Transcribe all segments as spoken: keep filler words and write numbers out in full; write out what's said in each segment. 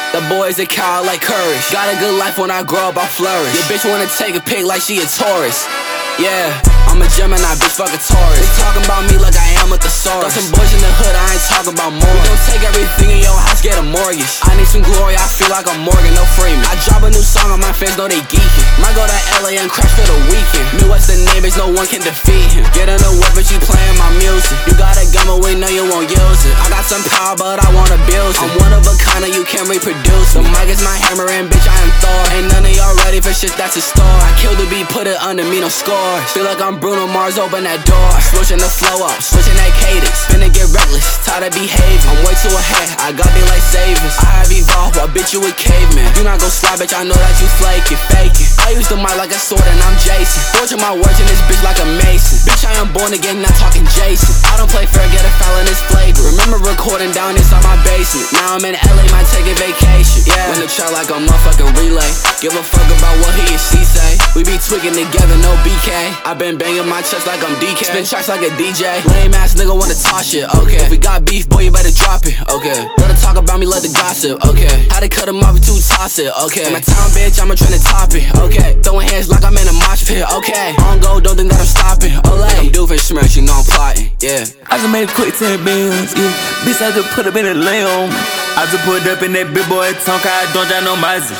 The boys a coward like courage. Got a good life when I grow up, I flourish. Your bitch wanna take a pic like she a tourist. Yeah, I'm a Gemini, bitch, fuck a Taurus. They talking about me like I am a thesaurus. Got some boys in the hood, I ain't talking about more. We gon' take everything in your house, get a mortgage. I need some glory, I feel like I'm Morgan, no Freeman. I drop a new song and my fans know they geeking. Might go to L A and crash for the weekend. Me, what's the name, bitch, no one can defeat him. Get in the whip, but you playing my music. You got a gun, but we know you won't use it. I got some power, but I wanna build it. I'm one of a kind and you can't reproduce. The mic is my hammer and bitch, I am Thor. Ain't none of y'all ready for shit that's a star. I kill the beat, put it under me, no scores. Feel like I'm Bruno Mars, open that door. Switching the flow up, switching that cadence. Finna get reckless, tired of behaving. I'm way too ahead, I got me like savings. I have evolved, I bitch you a caveman. You not gon' slide, bitch, I know that you flaking, faking. I use the mic like a sword and I'm Jason. Fortune my words in this bitch like a mason. Bitch, I am born again, not talking Jason. I don't play fair, get a foul in this flagrant. Remember recording down inside my basement. Now I'm in L A, might take a vacation. Yeah, in the trap like a motherfucking relay. Give a fuck about what he and she say. We be tweaking together, no B K. I been banging my chest like I'm D K. Spin tracks like a D J. Lame ass nigga wanna talk shit, okay. If we got beef, boy, you better drop it, okay. Let her talk about me, let the gossip, okay. How to cut him off, too toss it, okay. In my town, bitch, I'ma tryna top it, okay. Throwing hands like I'm in a mosh pit, okay. On go, don't think that I'm stopping, olay. I'm doofing smirks, you know I'm plotting, yeah. I just made a quick ten bands, yeah. Bitch, I just put up in a lamb. I just put up in that big boy tongue, I don't drive no Mazda.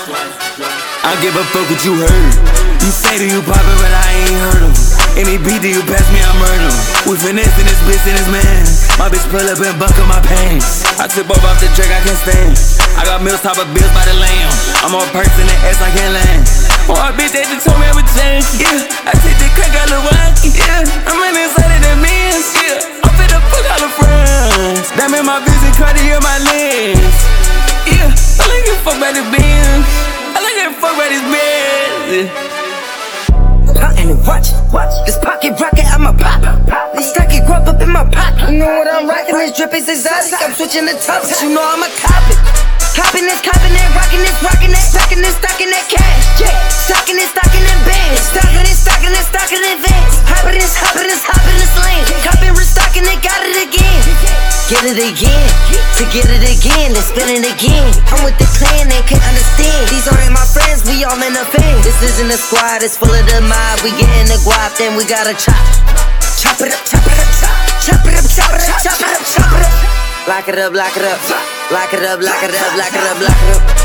I don't give a fuck what you heard. You say that you poppin', but I ain't heard em. Any beat that you pass me, I murder em. We finessing this bitch and this man. My bitch pull up and buckle my pants. I tip up off the track, I can't stand. I got meals, top of bills by the lamb. I'm on perks in the ass, I can't land. Oh, a bitch that just told me everything. Yeah, I take the crack out of Wacky. Yeah, I'm in inside of the men's. Yeah, I'm finna fuck all the friends. That made my vision cardio my lens. Yeah, I like it fuck by the Benz. I like it fuck by this Benz. Pop and watch, watch this pocket rocket, I'ma pop. This stocky grub up in my pocket. You know what I'm rocking, this drip is exotic. I'm switching the tops, you know I'ma cop it. Hopping this, copping that, rocking this, rocking that, stocking this, stocking that cash. Yeah, stocking this, stocking that bands. Stocking this, stocking this, stocking that vans. Hopping this, hopping this, hopping this lane. Copping, restocking it, got it again. Get it again, to get it again, then spin it again. I'm with the clan, they can't understand. These aren't my friends, we all in the fans. This isn't a squad, it's full of the mob. We getting the guap, then we gotta chop. Chop it up, chop it up, chop. Chop it up, chop it up, chop it up, chop it up. Lock it up, lock it up. Lock it up, lock it up, lock it up, lock it up.